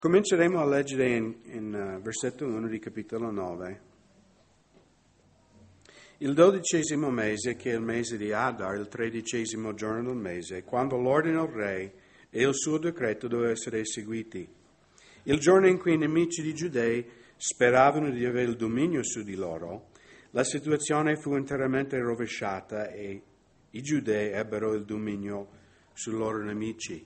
Cominceremo a leggere in versetto 1 di capitolo 9. Il 12° mese, che è il mese di Adar, il 13° giorno del mese, quando l'ordine del re e il suo decreto dovevano essere eseguiti. Il giorno in cui i nemici di Giudei speravano di avere il dominio su di loro, la situazione fu interamente rovesciata e i Giudei ebbero il dominio sui loro nemici.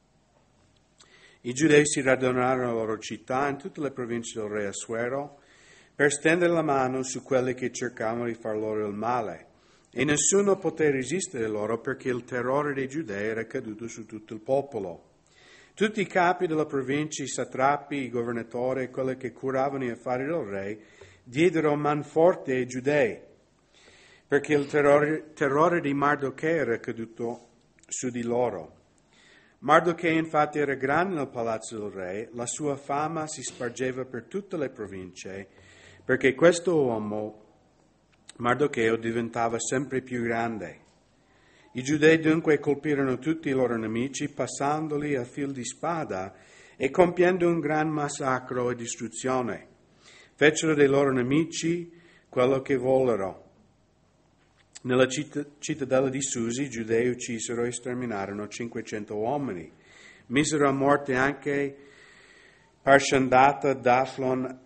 I Giudei si radunarono nelle loro città in tutte le province del re Assuero per stendere la mano su quelli che cercavano di far loro il male, e nessuno poté resistere loro perché il terrore dei Giudei era caduto su tutto il popolo. Tutti i capi della provincia, i satrapi, i governatori e quelli che curavano gli affari del re diedero manforte ai Giudei, perché il terrore di Mardocheo era caduto su di loro. Mardocheo infatti era grande nel palazzo del re, la sua fama si spargeva per tutte le province, perché questo uomo, Mardocheo, diventava sempre più grande. I Giudei dunque colpirono tutti i loro nemici, passandoli a fil di spada e compiendo un gran massacro e distruzione. Fecero dei loro nemici quello che vollero. Nella cittadella di Susi i Giudei uccisero e sterminarono 500 uomini. Misero a morte anche Parshandata, Daflon,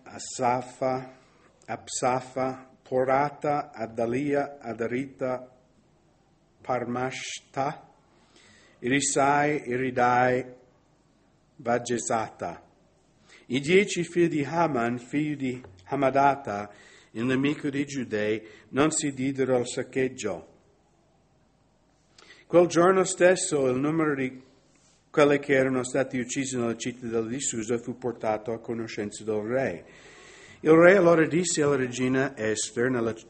Absafa, Porata, Adalia, Adarita, Parmashta, Irisai, Iridai, Vaggesata. I 10 figli di Haman, figlio di Hamadata, il nemico dei Giudei, non si diedero al saccheggio. Quel giorno stesso il numero di quelli che erano stati uccisi nella cittadella di Susa fu portato a conoscenza del re. Il re allora disse alla regina Ester: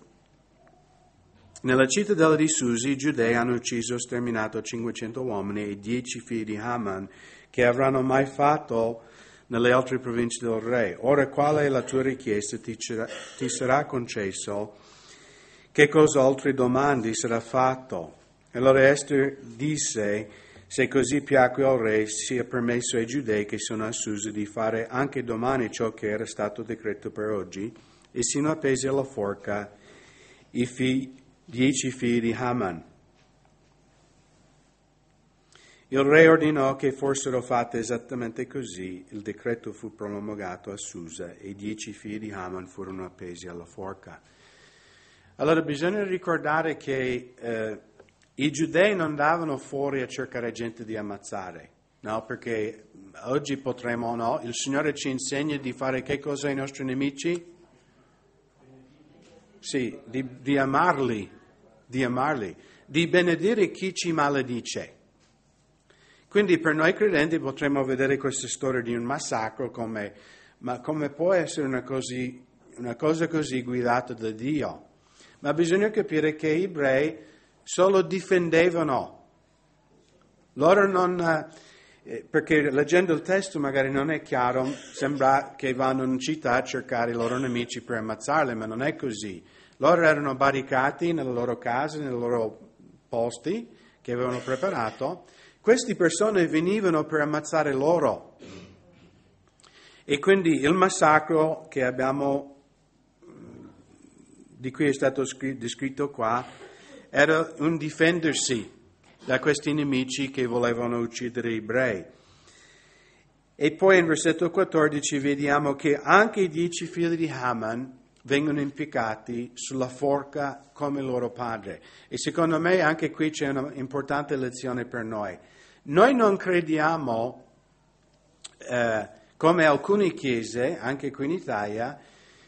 nella cittadella di Susa i Giudei hanno ucciso e sterminato 500 uomini e 10 figli di Haman, che avranno mai fatto nelle altre province del re. Ora quale è la tua richiesta? Ti sarà concesso. Che cos'altro domandi sarà fatto? Allora Ester disse: se così piacque al re, sia permesso ai Giudei che sono a Susa di fare anche domani ciò che era stato decreto per oggi, e siano appesi alla forca i 10 figli di Haman. Il re ordinò che fossero fatte esattamente così. Il decreto fu promulgato a Susa e i 10 figli di Haman furono appesi alla forca. Allora bisogna ricordare che i Giudei non andavano fuori a cercare gente di ammazzare, no? Perché oggi potremmo, no? Il Signore ci insegna di fare che cosa ai nostri nemici? Sì, di amarli, di benedire chi ci maledice. Quindi per noi credenti potremmo vedere questa storia di un massacro ma come può essere una cosa così guidata da Dio? Ma bisogna capire che gli ebrei solo difendevano. Loro non, perché leggendo il testo magari non è chiaro, sembra che vanno in città a cercare i loro nemici per ammazzarli, ma non è così. Loro erano barricati nelle loro case, nei loro posti che avevano preparato. Queste persone venivano per ammazzare loro. E quindi il massacro che di cui è stato descritto qua, era un difendersi da questi nemici che volevano uccidere gli ebrei. E poi in versetto 14 vediamo che anche i 10 figli di Haman vengono impiccati sulla forca come il loro padre. E secondo me anche qui c'è una importante lezione per noi. Noi non crediamo, come alcune chiese, anche qui in Italia,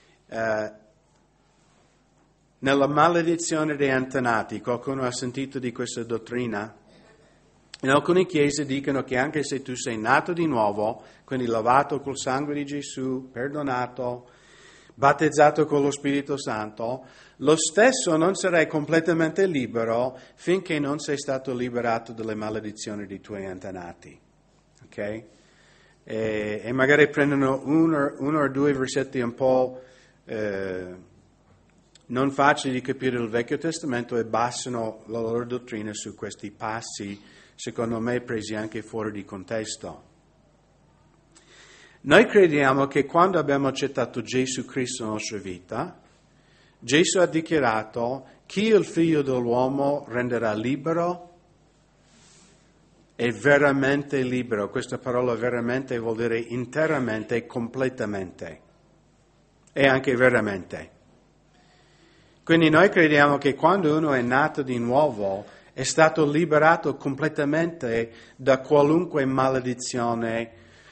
nella maledizione dei antenati. Qualcuno ha sentito di questa dottrina? In alcune chiese dicono che anche se tu sei nato di nuovo, quindi lavato col sangue di Gesù, perdonato, battezzato con lo Spirito Santo, lo stesso non sarai completamente libero finché non sei stato liberato dalle maledizioni dei tuoi antenati. Ok? E magari prendono uno o due versetti un po' non facili di capire il Vecchio Testamento e basano la loro dottrina su questi passi, secondo me presi anche fuori di contesto. Noi crediamo che quando abbiamo accettato Gesù Cristo nella nostra vita, Gesù ha dichiarato: chi il Figlio dell'uomo renderà libero è veramente libero. Questa parola veramente vuol dire interamente, completamente e anche veramente. Quindi noi crediamo che quando uno è nato di nuovo è stato liberato completamente da qualunque maledizione.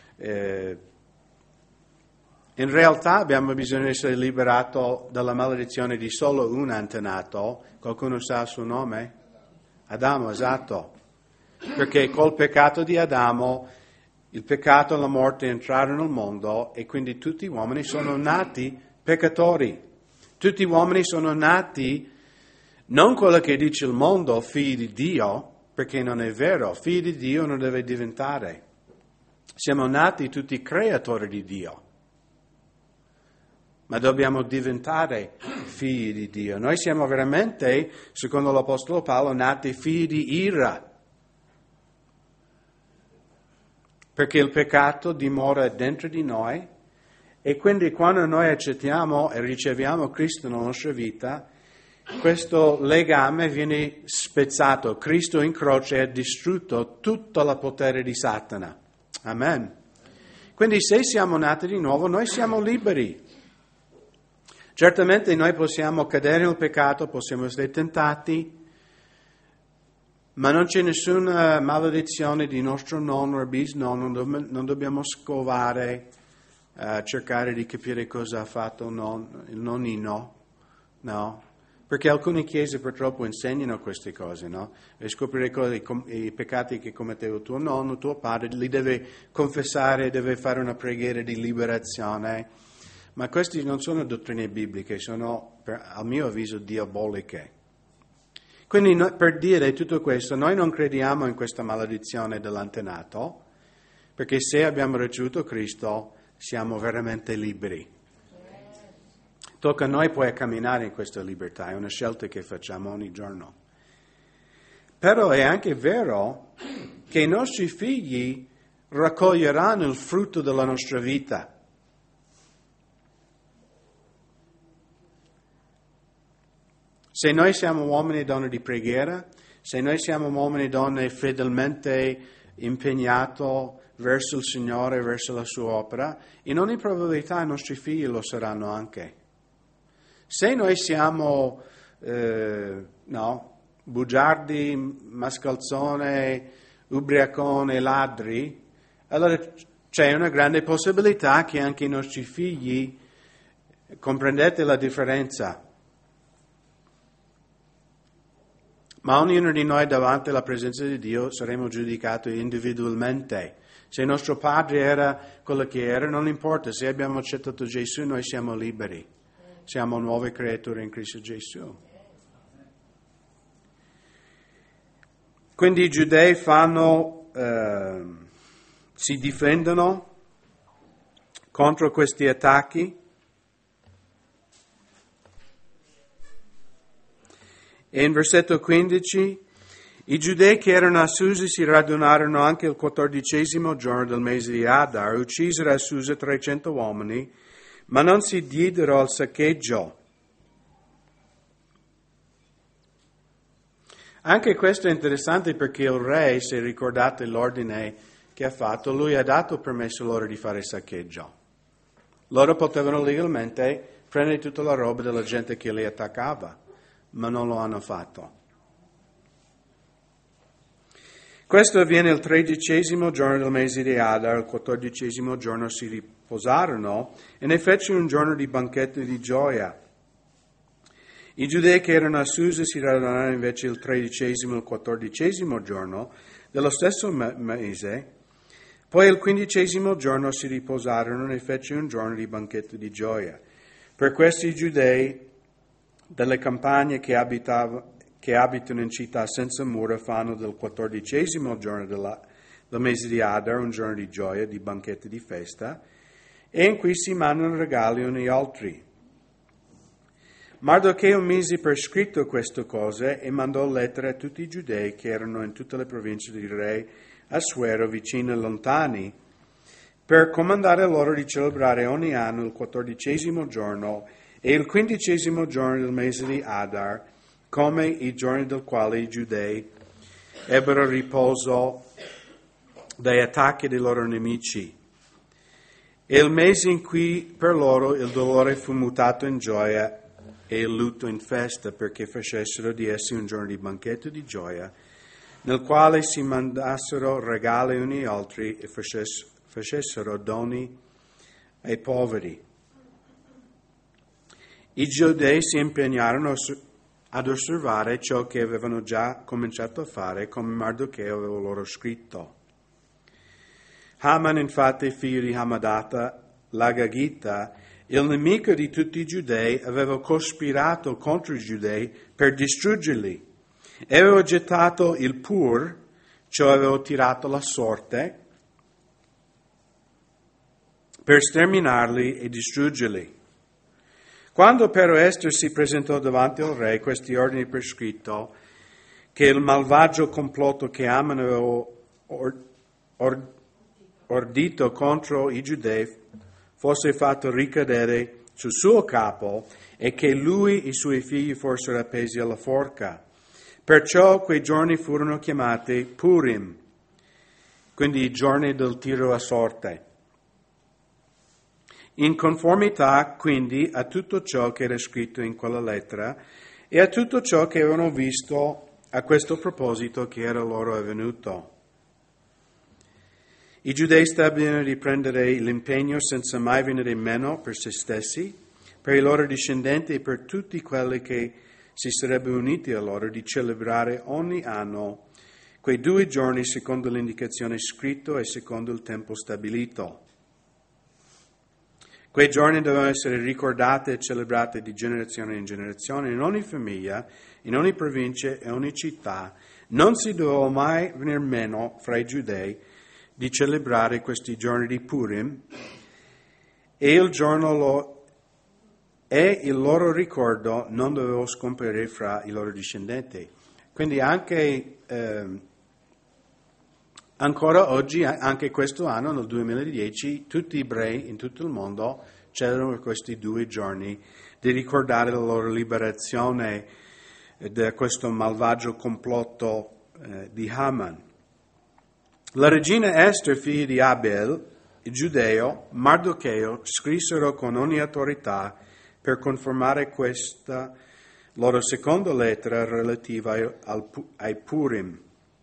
In realtà abbiamo bisogno di essere liberato dalla maledizione di solo un antenato. Qualcuno sa il suo nome? Adamo, esatto. Perché col peccato di Adamo, il peccato e la morte entrarono nel mondo e quindi tutti gli uomini sono nati peccatori. Tutti gli uomini sono nati, non quello che dice il mondo, figli di Dio, perché non è vero, figli di Dio non deve diventare. Siamo nati tutti creatori di Dio, ma dobbiamo diventare figli di Dio. Noi siamo veramente, secondo l'Apostolo Paolo, nati figli di ira, perché il peccato dimora dentro di noi e quindi quando noi accettiamo e riceviamo Cristo nella nostra vita, questo legame viene spezzato. Cristo in croce ha distrutto tutto il potere di Satana. Amen. Quindi se siamo nati di nuovo, noi siamo liberi. Certamente noi possiamo cadere nel peccato, possiamo essere tentati, ma non c'è nessuna maledizione di nostro nonno o bisnonno, non dobbiamo scovare, cercare di capire cosa ha fatto il nonnino, no? Perché alcune chiese purtroppo insegnano queste cose, no? E scoprire i peccati che commetteva tuo nonno, tuo padre, li deve confessare, deve fare una preghiera di liberazione. Ma queste non sono dottrine bibliche, sono, a mio avviso, diaboliche. Quindi per dire tutto questo, noi non crediamo in questa maledizione dell'antenato, perché se abbiamo ricevuto Cristo siamo veramente liberi. Tocca a noi poi camminare in questa libertà, è una scelta che facciamo ogni giorno. Però è anche vero che i nostri figli raccoglieranno il frutto della nostra vita. Se noi siamo uomini e donne di preghiera, se noi siamo uomini e donne fedelmente impegnati verso il Signore, verso la sua opera, in ogni probabilità i nostri figli lo saranno anche. Se noi siamo bugiardi, mascalzone, ubriacone, ladri, allora c'è una grande possibilità che anche i nostri figli, comprendete la differenza. Ma ognuno di noi davanti alla presenza di Dio saremo giudicati individualmente. Se il nostro padre era quello che era, non importa, se abbiamo accettato Gesù noi siamo liberi, siamo nuove creature in Cristo Gesù. Quindi i giudei si difendono contro questi attacchi. E in versetto 15, i giudei che erano a Susa si radunarono anche il 14° giorno del mese di Adar, uccisero a Susa 300 uomini, ma non si diedero al saccheggio. Anche questo è interessante perché il re, se ricordate l'ordine che ha fatto, lui ha dato permesso loro di fare saccheggio. Loro potevano legalmente prendere tutta la roba della gente che li attaccava, ma non lo hanno fatto. Questo avviene il 13° giorno del mese di Adar, il 14° giorno si riposarono e ne fecero un giorno di banchetto di gioia. I giudei che erano a Susa si radunarono invece il 13° e il 14° giorno dello stesso mese, poi il 15° giorno si riposarono e ne fecero un giorno di banchetto di gioia. Per questi giudei delle campagne che abitano in città senza mura fanno del 14° giorno del mese di Adar un giorno di gioia, di banchetti di festa, e in cui si mandano regali uni agli altri. Mardocheo mise per scritto queste cose e mandò lettere a tutti i giudei che erano in tutte le province del re Assuero, vicini e lontani, per comandare loro di celebrare ogni anno il 14° giorno e il 15° giorno del mese di Adar, come i giorni del quale i giudei ebbero riposo dai attacchi dei loro nemici. E il mese in cui per loro il dolore fu mutato in gioia e il lutto in festa, perché facessero di essi un giorno di banchetto di gioia, nel quale si mandassero regali uni agli altri e facessero doni ai poveri. I giudei si impegnarono ad osservare ciò che avevano già cominciato a fare, come Mardocheo aveva loro scritto. Haman, infatti, figlio di Hamadata, l'Agagita, il nemico di tutti i giudei, aveva cospirato contro i giudei per distruggerli e aveva gettato il pur, cioè aveva tirato la sorte, per sterminarli e distruggerli. Quando però Ester si presentò davanti al re, questi ordini per scritto, che il malvagio complotto che Haman aveva ordito contro i giudei fosse fatto ricadere sul suo capo e che lui e i suoi figli fossero appesi alla forca. Perciò quei giorni furono chiamati Purim, quindi i giorni del tiro a sorte. In conformità quindi a tutto ciò che era scritto in quella lettera e a tutto ciò che avevano visto a questo proposito che era loro avvenuto. I giudei stabilirono di prendere l'impegno senza mai venire meno per se stessi, per i loro discendenti e per tutti quelli che si sarebbero uniti a loro, di celebrare ogni anno quei 2 giorni secondo l'indicazione scritta e secondo il tempo stabilito. Quei giorni dovevano essere ricordati e celebrati di generazione in generazione in ogni famiglia, in ogni provincia e ogni città. Non si doveva mai venire meno fra i giudei di celebrare questi giorni di Purim e il loro ricordo non doveva scomparire fra i loro discendenti. Quindi anche ancora oggi, anche questo anno, nel 2010, tutti gli ebrei in tutto il mondo celebrano questi 2 giorni di ricordare la loro liberazione da questo malvagio complotto di Haman. La regina Ester, figlia di Abel, il giudeo, Mardocheo, scrissero con ogni autorità per conformare questa loro seconda lettera relativa ai Purim.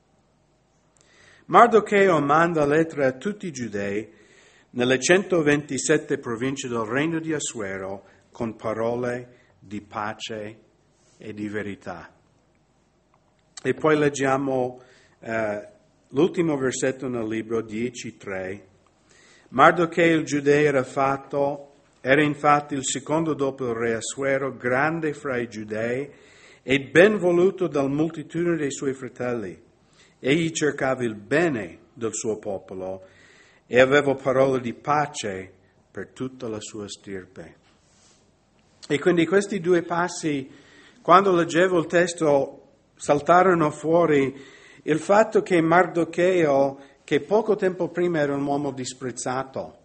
Mardocheo manda lettera a tutti i giudei nelle 127 province del regno di Assuero con parole di pace e di verità. E poi leggiamo l'ultimo versetto nel libro 10:3. Mardocheo il giudeo era infatti il secondo dopo il re Assuero, grande fra i giudei e ben voluto dalla moltitudine dei suoi fratelli. Egli cercava il bene del suo popolo e aveva parole di pace per tutta la sua stirpe. E quindi questi 2 passi, quando leggevo il testo, saltarono fuori il fatto che Mardocheo, che poco tempo prima era un uomo disprezzato,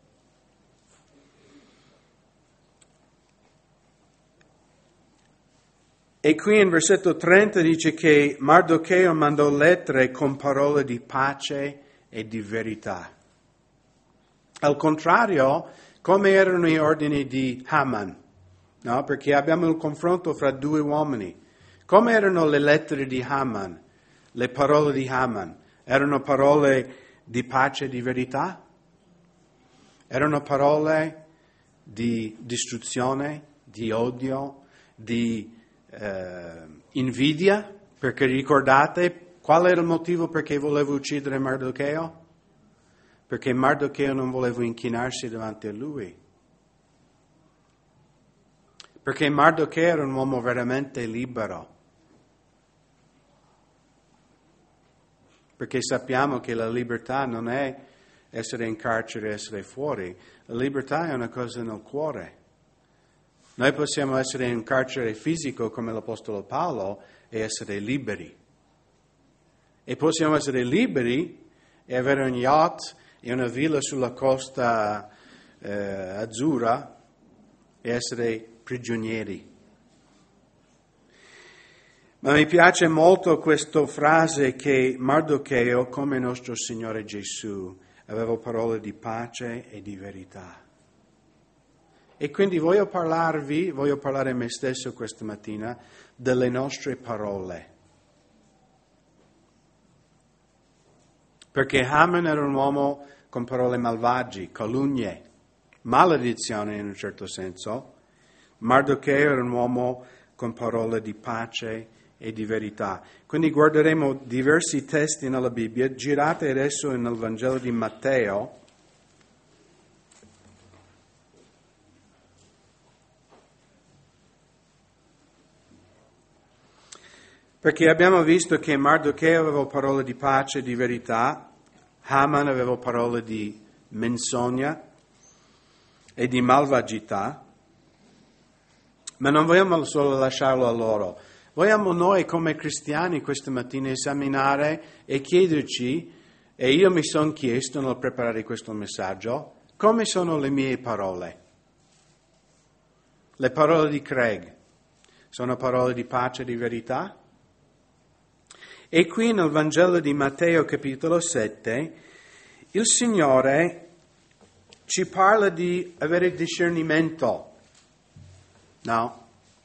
e qui in versetto 30 dice che Mardocheo mandò lettere con parole di pace e di verità. Al contrario, come erano gli ordini di Haman, no? Perché abbiamo il confronto fra 2 uomini. Come erano le lettere di Haman, le parole di Haman? Erano parole di pace e di verità? Erano parole di distruzione, di odio, di invidia? Perché ricordate qual era il motivo perché voleva uccidere Mardocheo? Perché Mardocheo non voleva inchinarsi davanti a lui. Perché Mardocheo era un uomo veramente libero. Perché sappiamo che la libertà non è essere in carcere e essere fuori. La libertà è una cosa nel cuore. Noi possiamo essere in carcere fisico come l'Apostolo Paolo e essere liberi. E possiamo essere liberi e avere un yacht in una villa sulla costa azzurra e essere prigionieri. Ma mi piace molto questa frase che Mardocheo, come nostro Signore Gesù, aveva parole di pace e di verità. E quindi voglio parlare a me stesso questa mattina delle nostre parole. Perché Haman era un uomo con parole malvagie, calunnie, maledizione in un certo senso. Mardocheo era un uomo con parole di pace e di verità. Quindi guarderemo diversi testi nella Bibbia. Girate adesso nel Vangelo di Matteo. Perché abbiamo visto che Mardocheo aveva parole di pace e di verità, Haman aveva parole di menzogna e di malvagità, ma non vogliamo solo lasciarlo a loro. Vogliamo noi come cristiani questa mattina esaminare e chiederci, e io mi sono chiesto nel preparare questo messaggio, come sono le mie parole? Le parole di Craig sono parole di pace e di verità? E qui nel Vangelo di Matteo capitolo 7 il Signore ci parla di avere discernimento. No?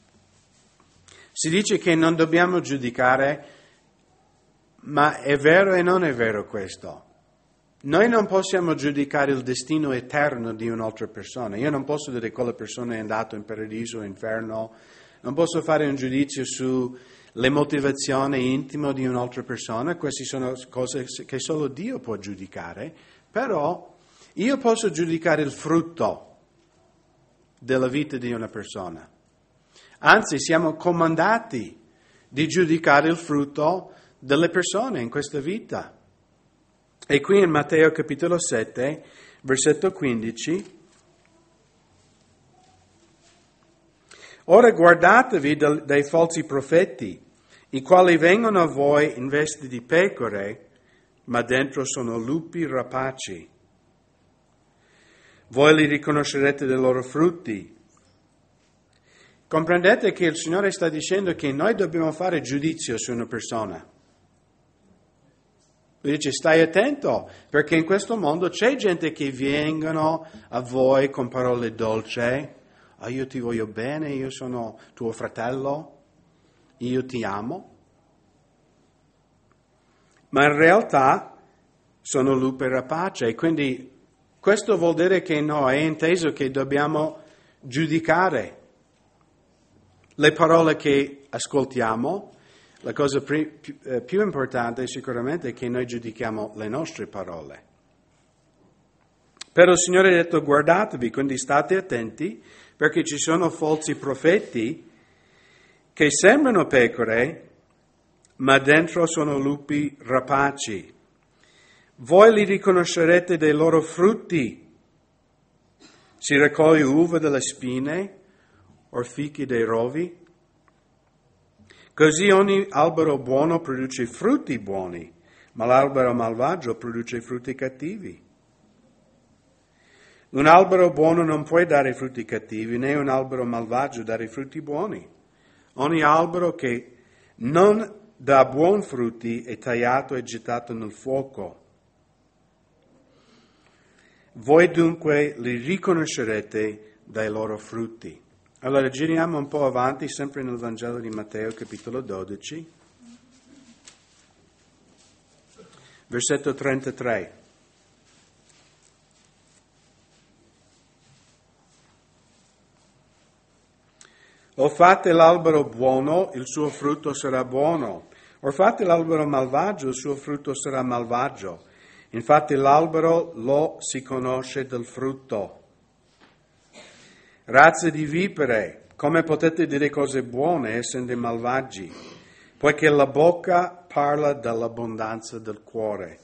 Si dice che non dobbiamo giudicare, ma è vero e non è vero questo. Noi non possiamo giudicare il destino eterno di un'altra persona. Io non posso dire che quella persona è andata in paradiso o inferno. Non posso fare un giudizio sulle motivazioni intime di un'altra persona. Queste sono cose che solo Dio può giudicare. Però io posso giudicare il frutto della vita di una persona. Anzi, siamo comandati di giudicare il frutto delle persone in questa vita. E qui in Matteo capitolo 7, versetto 15, ora guardatevi dai falsi profeti, i quali vengono a voi in vesti di pecore, ma dentro sono lupi rapaci. Voi li riconoscerete dai loro frutti. Comprendete che il Signore sta dicendo che noi dobbiamo fare giudizio su una persona. Lui dice, stai attento, perché in questo mondo c'è gente che vengono a voi con parole dolci. Io ti voglio bene, io sono tuo fratello, io ti amo. Ma in realtà sono lupi rapaci, e quindi questo vuol dire che noi è inteso che dobbiamo giudicare le parole che ascoltiamo. La cosa più importante sicuramente è che noi giudichiamo le nostre parole. Però il Signore ha detto guardatevi, quindi state attenti, perché ci sono falsi profeti che sembrano pecore, ma dentro sono lupi rapaci. Voi li riconoscerete dai loro frutti. Si raccoglie uva dalle spine o fichi dai rovi? Così ogni albero buono produce frutti buoni, ma l'albero malvagio produce frutti cattivi. Un albero buono non può dare frutti cattivi, né un albero malvagio dare frutti buoni. Ogni albero che non dà buoni frutti è tagliato e gettato nel fuoco. Voi dunque li riconoscerete dai loro frutti. Allora giriamo un po' avanti, sempre nel Vangelo di Matteo, capitolo 12, versetto 33. O fate l'albero buono, il suo frutto sarà buono. O fate l'albero malvagio, il suo frutto sarà malvagio. Infatti l'albero lo si conosce dal frutto. Razze di vipere, come potete dire cose buone essendo malvagi? Poiché la bocca parla dall'abbondanza del cuore.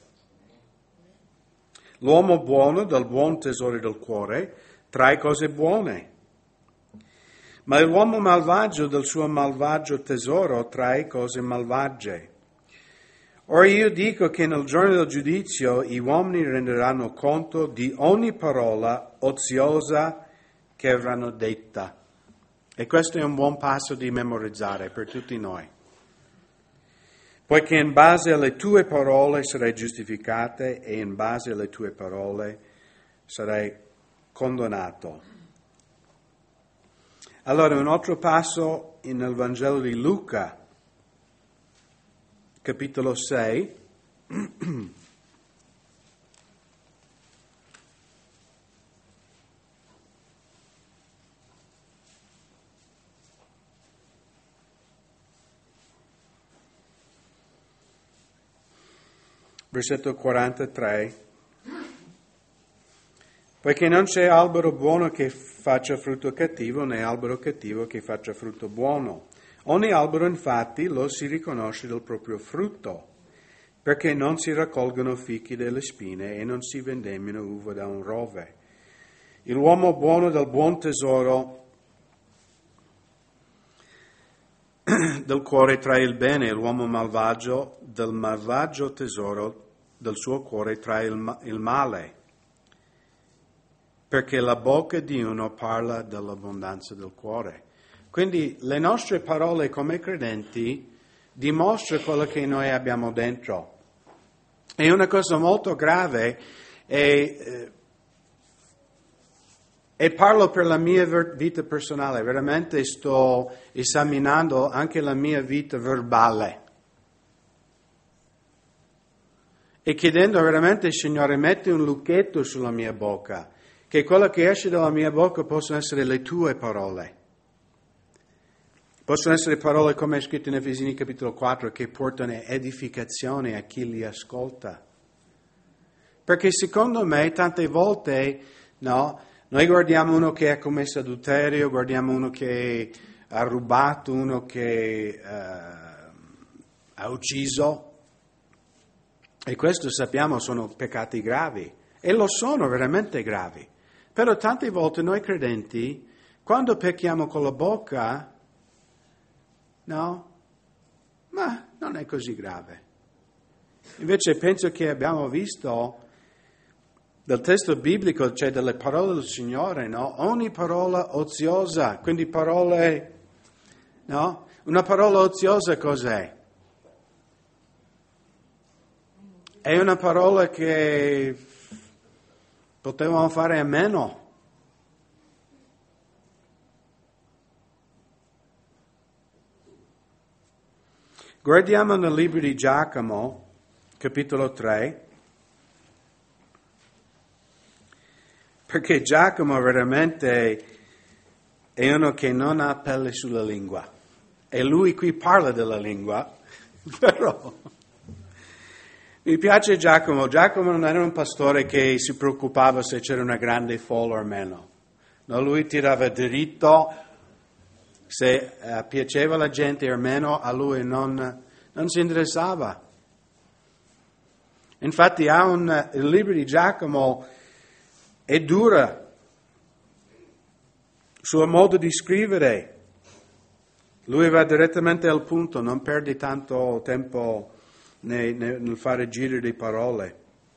L'uomo buono dal buon tesoro del cuore trae cose buone, ma l'uomo malvagio dal suo malvagio tesoro trae cose malvagie. Ora io dico che nel giorno del giudizio gli uomini renderanno conto di ogni parola oziosa che avranno detta. E questo è un buon passo di memorizzare per tutti noi. Poiché in base alle tue parole sarai giustificate e in base alle tue parole sarai condannato. Allora, un altro passo nel Vangelo di Luca, capitolo 6, versetto 43. Poiché non c'è albero buono che faccia frutto cattivo, né albero cattivo che faccia frutto buono. Ogni albero, infatti, lo si riconosce dal proprio frutto, perché non si raccolgono fichi dalle spine e non si vendemmiano uva da un rove. L'uomo buono dal buon tesoro del cuore trae il bene, l'uomo malvagio del malvagio tesoro del suo cuore trae il male, perché la bocca di uno parla dell'abbondanza del cuore. Quindi le nostre parole come credenti dimostrano quello che noi abbiamo dentro. È una cosa molto grave e parlo per la mia vita personale, veramente sto esaminando anche la mia vita verbale e chiedendo veramente, Signore, metti un lucchetto sulla mia bocca, che quello che esce dalla mia bocca possano essere le tue parole. Possono essere parole come è scritto in Efesini capitolo 4 che portano edificazione a chi li ascolta. Perché secondo me tante volte, no, noi guardiamo uno che ha commesso adulterio, guardiamo uno che ha rubato, uno che ha ucciso, e questo sappiamo sono peccati gravi, e lo sono veramente gravi. Però tante volte noi credenti, quando pecchiamo con la bocca, no, ma non è così grave. Invece penso che abbiamo visto dal testo biblico, cioè delle parole del Signore, no? Ogni parola oziosa, quindi parole, no? Una parola oziosa cos'è? È una parola che potevamo fare a meno. Guardiamo nel libro di Giacomo, capitolo 3, perché Giacomo veramente è uno che non ha pelle sulla lingua. E lui qui parla della lingua, però mi piace Giacomo. Giacomo non era un pastore che si preoccupava se c'era una grande folla o meno. No, lui tirava dritto, se piaceva la gente o meno, a lui non si interessava. Infatti il libro di Giacomo è dura, il suo modo di scrivere. Lui va direttamente al punto, non perde tanto tempo nel fare giri di parole.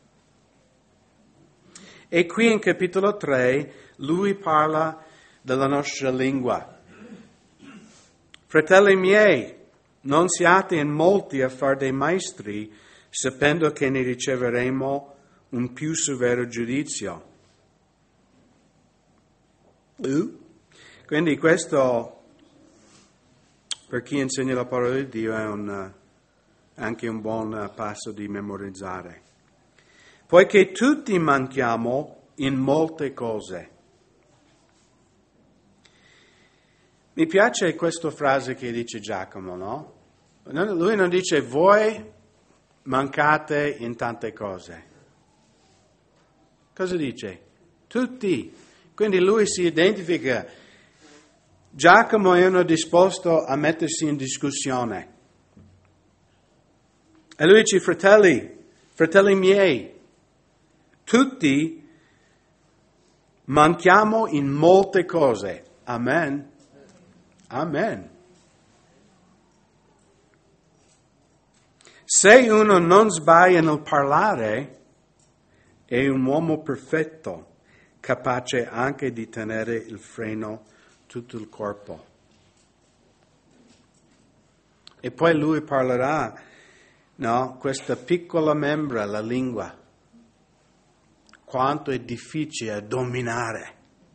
E qui in capitolo 3 lui parla della nostra lingua. Fratelli miei, non siate in molti a far dei maestri, sapendo che ne riceveremo un più severo giudizio. Quindi questo, per chi insegna la parola di Dio, è anche un buon passo di memorizzare. Poiché tutti manchiamo in molte cose. Mi piace questa frase che dice Giacomo, no? Lui non dice voi mancate in tante cose. Cosa dice? Tutti. Quindi lui si identifica. Giacomo è uno disposto a mettersi in discussione. E lui dice, fratelli miei, tutti manchiamo in molte cose. Amen. Amen. Se uno non sbaglia nel parlare, è un uomo perfetto, capace anche di tenere il freno tutto il corpo. E poi lui parlerà, no, questa piccola membra, la lingua, quanto è difficile dominare.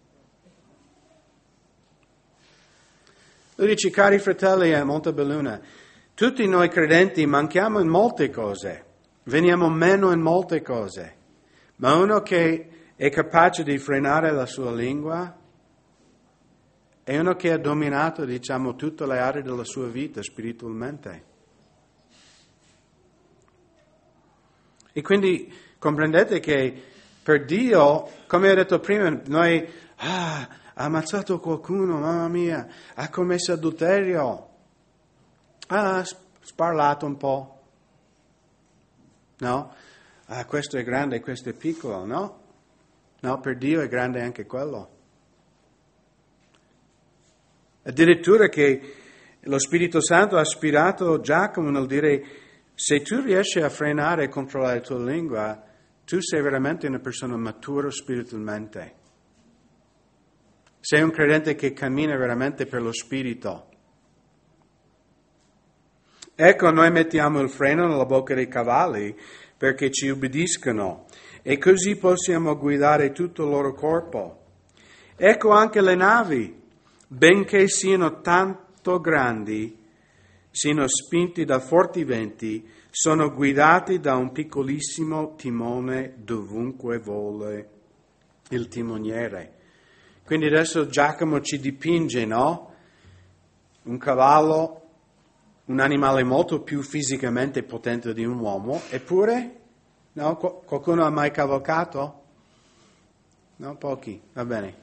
Lui dice, cari fratelli a Montebelluna, tutti noi credenti manchiamo in molte cose, veniamo meno in molte cose, ma uno che è capace di frenare la sua lingua è uno che ha dominato, diciamo, tutte le aree della sua vita spiritualmente. E quindi comprendete che per Dio, come ho detto prima, noi ha ammazzato qualcuno, mamma mia, ha commesso adulterio, ha sparlato un po', no? Questo è grande, questo è piccolo, no? No, per Dio è grande anche quello. Addirittura che lo Spirito Santo ha ispirato Giacomo nel dire, se tu riesci a frenare e controllare la tua lingua, tu sei veramente una persona matura spiritualmente. Sei un credente che cammina veramente per lo Spirito. Ecco, noi mettiamo il freno nella bocca dei cavalli perché ci ubbidiscono e così possiamo guidare tutto il loro corpo. Ecco anche le navi, benché siano tanto grandi, siano spinti da forti venti, sono guidati da un piccolissimo timone dovunque vuole il timoniere. Quindi adesso Giacomo ci dipinge, no? Un cavallo, un animale molto più fisicamente potente di un uomo, eppure, no? Qualcuno ha mai cavalcato? No, pochi, va bene.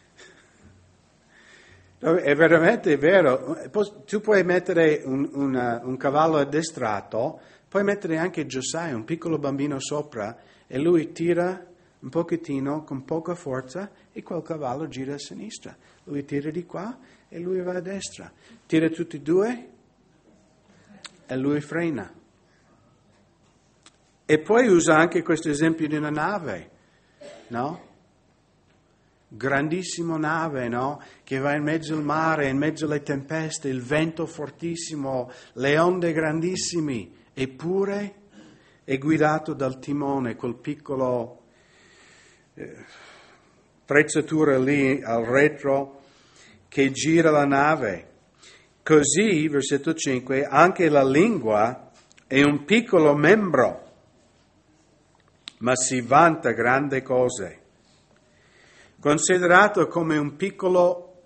È veramente vero, tu puoi mettere un cavallo addestrato, puoi mettere anche Giosai, un piccolo bambino sopra, e lui tira un pochettino con poca forza e quel cavallo gira a sinistra. Lui tira di qua e lui va a destra. Tira tutti e due e lui frena. E poi usa anche questo esempio di una nave, no? Grandissima nave, no? Che va in mezzo al mare, in mezzo alle tempeste, il vento fortissimo, le onde grandissime, eppure è guidato dal timone, quel piccolo attrezzatura lì al retro che gira la nave. Così, versetto 5, anche la lingua è un piccolo membro, ma si vanta grandi cose. Considerato come un piccolo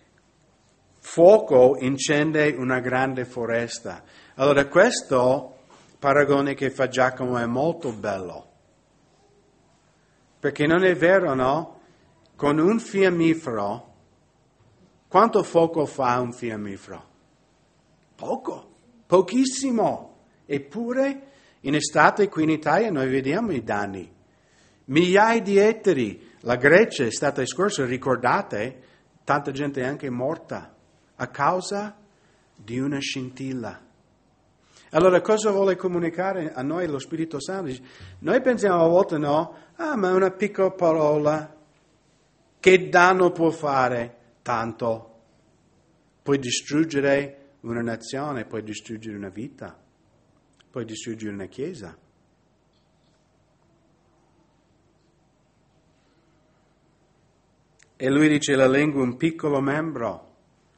fuoco incende una grande foresta. Allora questo paragone che fa Giacomo è molto bello, perché non è vero, no? Con un fiammifero, quanto fuoco fa un fiammifero? Poco, pochissimo. Eppure in estate qui in Italia noi vediamo i danni. Migliaia di ettari. La Grecia è stata scorsa, ricordate, tanta gente è anche morta a causa di una scintilla. Allora cosa vuole comunicare a noi lo Spirito Santo? Noi pensiamo a volte no, ma è una piccola parola, che danno può fare? Tanto. Puoi distruggere una nazione, puoi distruggere una vita, puoi distruggere una chiesa. E lui dice la lingua è un piccolo membro.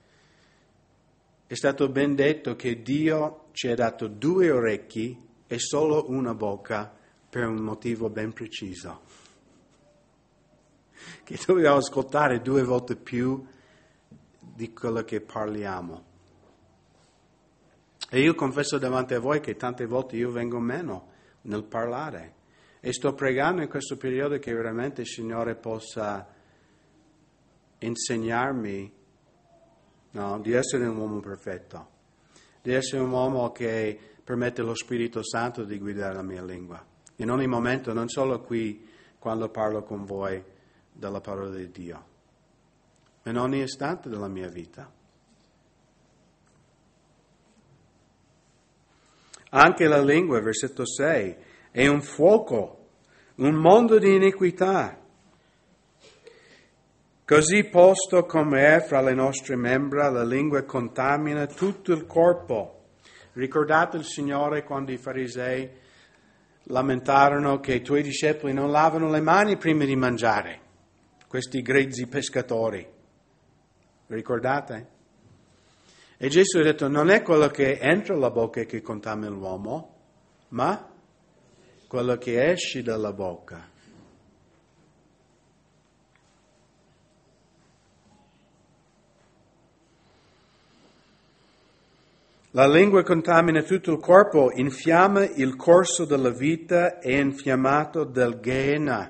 È stato ben detto che Dio ci ha dato 2 orecchi e solo una bocca per un motivo ben preciso. Che dobbiamo ascoltare 2 volte più di quello che parliamo. E io confesso davanti a voi che tante volte io vengo meno nel parlare. E sto pregando in questo periodo che veramente il Signore possa insegnarmi, no, di essere un uomo perfetto, di essere un uomo che permette allo Spirito Santo di guidare la mia lingua. In ogni momento, non solo qui, quando parlo con voi della parola di Dio, ma in ogni istante della mia vita. Anche la lingua, versetto 6, è un fuoco, un mondo di iniquità. Così posto come è fra le nostre membra, la lingua contamina tutto il corpo. Ricordate il Signore quando i farisei lamentarono che i tuoi discepoli non lavano le mani prima di mangiare, questi grezzi pescatori. Ricordate? E Gesù ha detto, non è quello che entra alla bocca che contamina l'uomo, ma quello che esce dalla bocca. La lingua contamina tutto il corpo, infiamma il corso della vita e infiammato del Gehenna,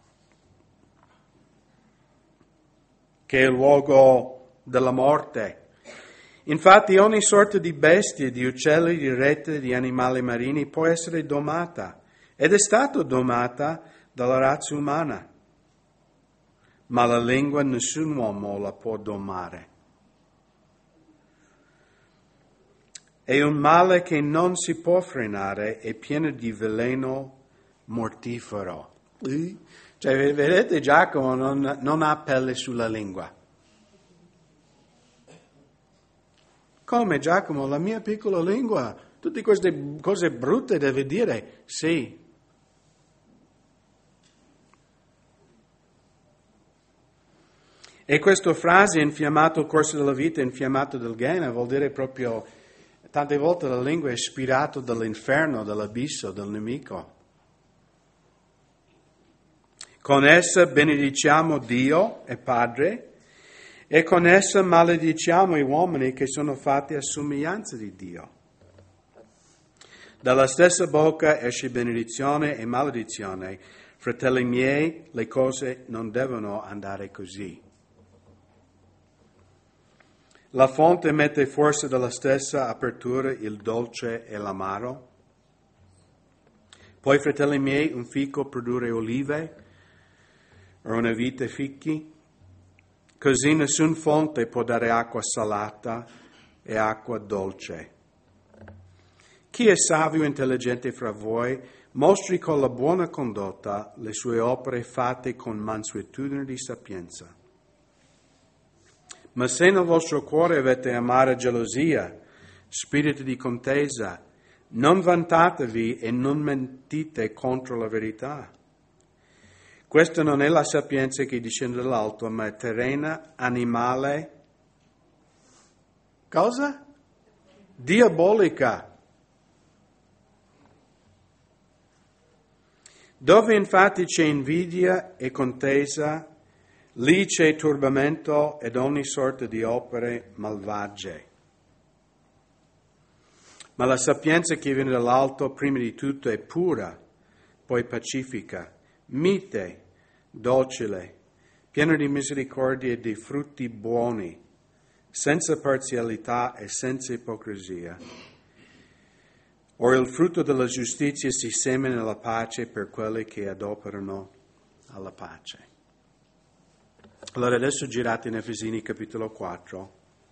che è il luogo della morte. Infatti ogni sorta di bestie, di uccelli, di rette, di animali marini può essere domata, ed è stata domata dalla razza umana, ma la lingua nessun uomo la può domare. È un male che non si può frenare, è pieno di veleno mortifero. Cioè, vedete, Giacomo non ha pelle sulla lingua. Come, Giacomo? La mia piccola lingua? Tutte queste cose brutte deve dire? Sì. E questa frase, infiammato il corso della vita, infiammato del Gehenna, vuol dire proprio... Tante volte la lingua è ispirata dall'inferno, dall'abisso, dal nemico. Con essa benediciamo Dio e Padre e con essa malediciamo gli uomini che sono fatti a somiglianza di Dio. Dalla stessa bocca esce benedizione e maledizione. Fratelli miei, le cose non devono andare così. La fonte mette forse dalla stessa apertura il dolce e l'amaro. Poi, fratelli miei, un fico produrre olive o una vite fichi. Così nessun fonte può dare acqua salata e acqua dolce. Chi è savio e intelligente fra voi, mostri con la buona condotta le sue opere fatte con mansuetudine di sapienza. Ma se nel vostro cuore avete amara gelosia, spirito di contesa, non vantatevi e non mentite contro la verità. Questa non è la sapienza che discende dall'alto, ma è terrena, animale. Cosa? Diabolica. Dove infatti c'è invidia e contesa, lì c'è turbamento ed ogni sorta di opere malvagie. Ma la sapienza che viene dall'alto, prima di tutto, è pura, poi pacifica, mite, docile, piena di misericordia e di frutti buoni, senza parzialità e senza ipocrisia. Ora il frutto della giustizia si semina nella pace per quelli che adoperano alla pace. Allora adesso girate in Efesini capitolo 4.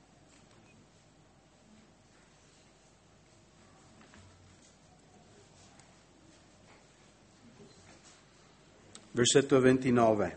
Versetto 29.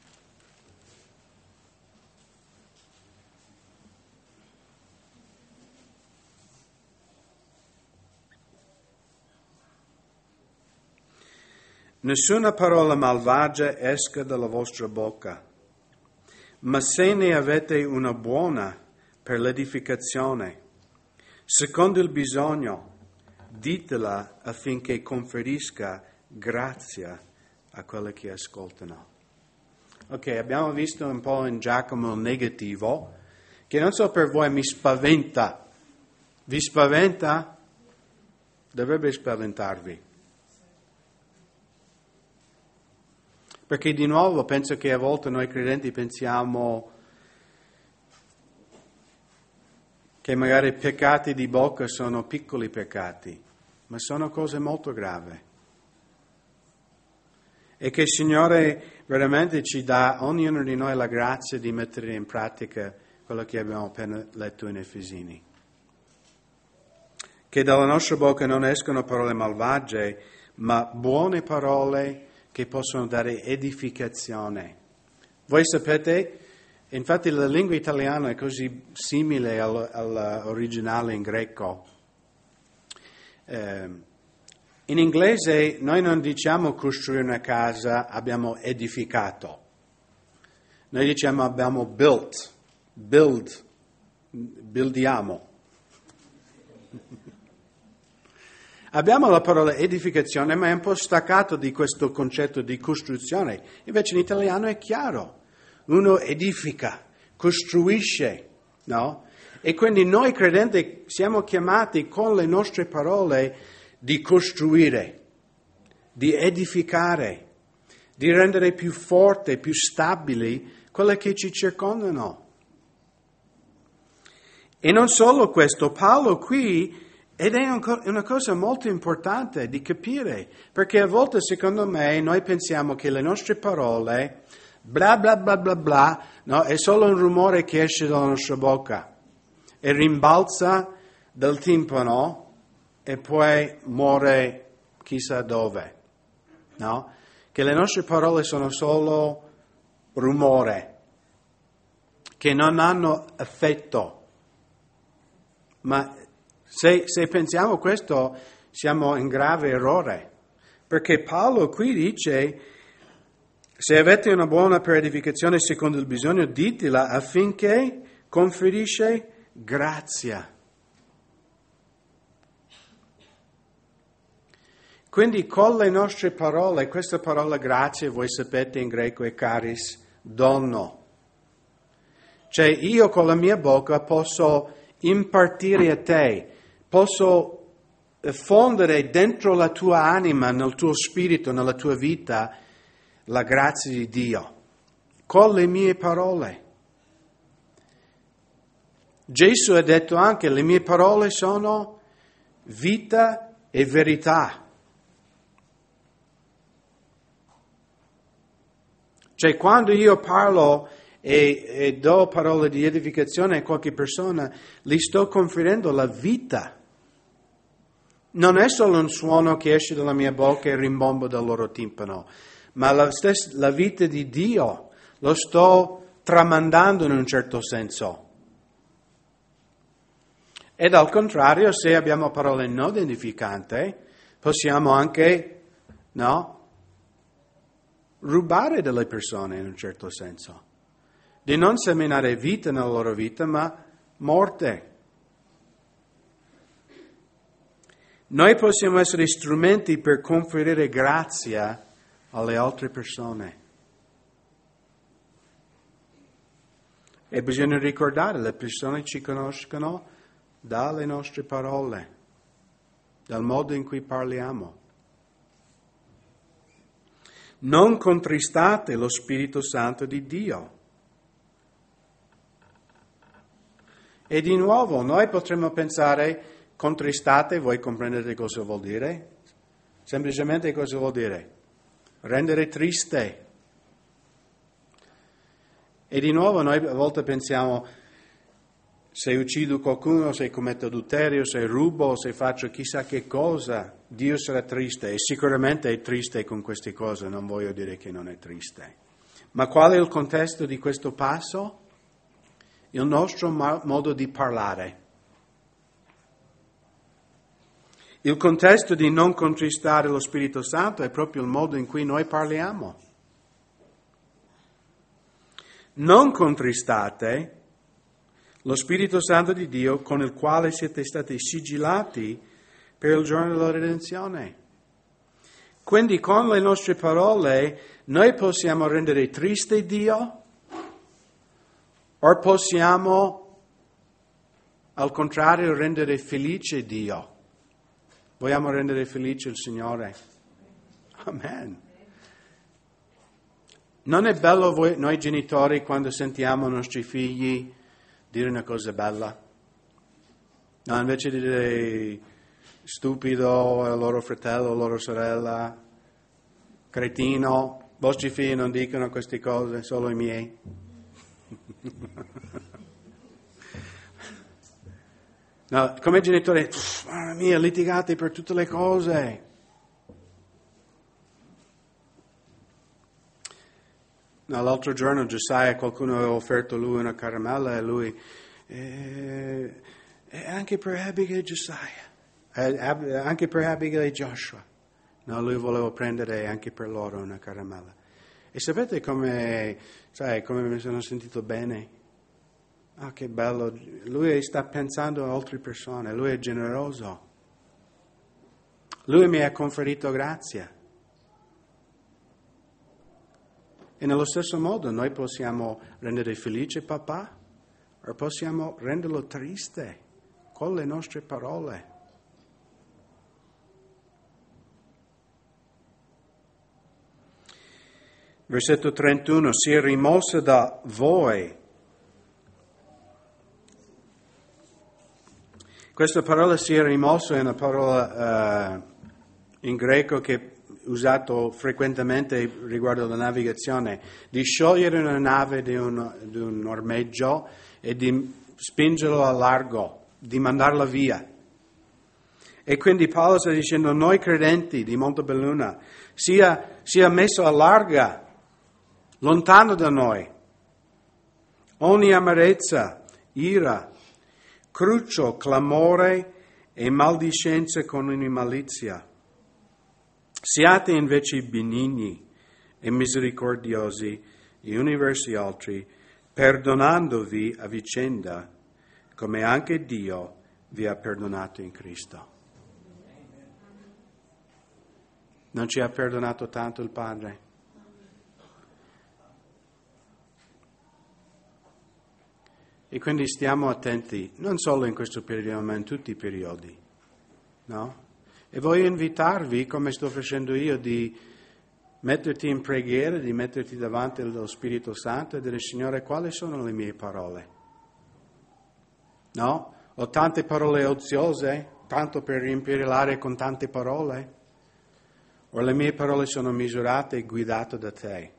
Nessuna parola malvagia esca dalla vostra bocca, ma se ne avete una buona per l'edificazione, secondo il bisogno, ditela affinché conferisca grazia a quelli che ascoltano. Ok, abbiamo visto un po' in Giacomo il negativo, che non so per voi mi spaventa. Vi spaventa? Dovrebbe spaventarvi. Perché di nuovo penso che a volte noi credenti pensiamo che magari i peccati di bocca sono piccoli peccati, ma sono cose molto gravi. E che il Signore veramente ci dà, ognuno di noi, la grazia di mettere in pratica quello che abbiamo appena letto in Efesini. che dalla nostra bocca non escono parole malvagie, ma buone parole che possono dare edificazione. Voi sapete, infatti la lingua italiana è così simile all'originale in greco. In inglese noi non diciamo costruire una casa, abbiamo edificato. Noi diciamo abbiamo buildiamo. Abbiamo la parola edificazione, ma è un po' staccato di questo concetto di costruzione. Invece in italiano è chiaro. Uno edifica, costruisce, no? E quindi noi credenti siamo chiamati con le nostre parole di costruire, di edificare, di rendere più forte, più stabili quelle che ci circondano. E non solo questo, Paolo qui, ed è una cosa molto importante di capire, perché a volte secondo me noi pensiamo che le nostre parole, bla bla bla bla bla, no, è solo un rumore che esce dalla nostra bocca e rimbalza dal timpano e poi muore chissà dove, no? Che le nostre parole sono solo rumore, che non hanno effetto. Ma se pensiamo questo siamo in grave errore, perché Paolo qui dice: se avete una buona per edificazione secondo il bisogno, ditela affinché conferisce grazia. Quindi con le nostre parole, questa parola grazia, voi sapete in greco è charis, dono. Cioè io con la mia bocca posso impartire a te, posso fondere dentro la tua anima, nel tuo spirito, nella tua vita, la grazia di Dio, con le mie parole. Gesù ha detto anche: le mie parole sono vita e verità. Cioè quando io parlo e do parole di edificazione a qualche persona, gli sto conferendo la vita. Non è solo un suono che esce dalla mia bocca e rimbomba dal loro timpano, ma la vita di Dio lo sto tramandando in un certo senso. Ed al contrario, se abbiamo parole non edificanti, possiamo anche, no, rubare dalle persone in un certo senso. Di non seminare vita nella loro vita, ma morte. Noi possiamo essere strumenti per conferire grazia alle altre persone. E bisogna ricordare, le persone ci conoscono dalle nostre parole, dal modo in cui parliamo. Non contristate lo Spirito Santo di Dio. E di nuovo, noi potremmo pensare, contristate, voi comprendete cosa vuol dire? Semplicemente cosa vuol dire? Rendere triste. E di nuovo noi a volte pensiamo, se uccido qualcuno, se commetto adulterio, se rubo, se faccio chissà che cosa, Dio sarà triste. E sicuramente è triste con queste cose, non voglio dire che non è triste. Ma qual è il contesto di questo passo? Il nostro modo di parlare. Il contesto di non contristare lo Spirito Santo è proprio il modo in cui noi parliamo. Non contristate lo Spirito Santo di Dio con il quale siete stati sigillati per il giorno della redenzione. Quindi con le nostre parole noi possiamo rendere triste Dio o possiamo al contrario rendere felice Dio. Vogliamo rendere felice il Signore? Amen. Non è bello noi genitori quando sentiamo i nostri figli dire una cosa bella? No, invece di dire stupido al loro fratello, loro sorella, cretino, i vostri figli non dicono queste cose, solo i miei. No, come genitore, Mamma mia, litigate per tutte le cose. No, l'altro giorno Josiah, qualcuno aveva offerto lui una caramella e lui, anche per Abigail e Josiah, anche per Abigail e Joshua. No, lui voleva prendere anche per loro una caramella. E sapete come mi sono sentito bene? Ah, che bello. Lui sta pensando a altre persone, lui è generoso. Lui mi ha conferito grazia. E nello stesso modo noi possiamo rendere felice papà o possiamo renderlo triste con le nostre parole. Versetto 31, si è rimosso da voi. Questa parola si è rimosso è una parola in greco che è usato frequentemente riguardo alla navigazione, di sciogliere una nave di un ormeggio e di spingerlo a largo, di mandarla via. E quindi Paolo sta dicendo, noi credenti di Montebelluna, sia messo a larga, lontano da noi, ogni amarezza, ira, cruccio, clamore e maldicenza con ogni malizia. Siate invece benigni e misericordiosi gli uni verso gli altri, perdonandovi a vicenda, come anche Dio vi ha perdonato in Cristo. Non ci ha perdonato tanto il Padre? E quindi stiamo attenti, non solo in questo periodo, ma in tutti i periodi, no? E voglio invitarvi, come sto facendo io, di metterti in preghiera, di metterti davanti allo Spirito Santo e dire, Signore, quali sono le mie parole? No? Ho tante parole oziose, tanto per riempire l'aria con tante parole? O le mie parole sono misurate e guidate da te?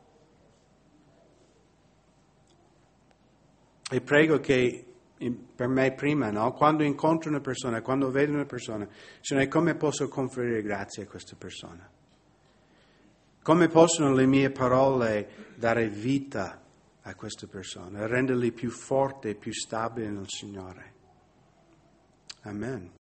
E prego che per me prima, no? Quando incontro una persona, quando vedo una persona, Signore, come posso conferire grazie a questa persona? Come possono le mie parole dare vita a questa persona, renderli più forti e più stabili nel Signore? Amen.